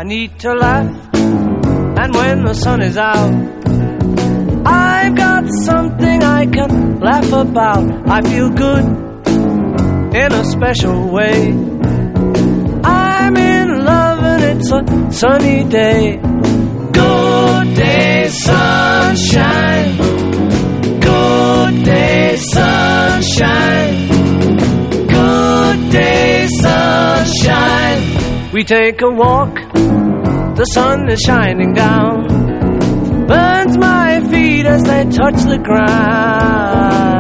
need to laugh, and when the sun is out, I've got something I can laugh about. I feel good in a special way. I'm in love and it's a sunny day. Good day, sunshine. Good day, sunshine. Good day, sunshine. We take a walk, the sun is shining down, burns my feet as they touch the ground.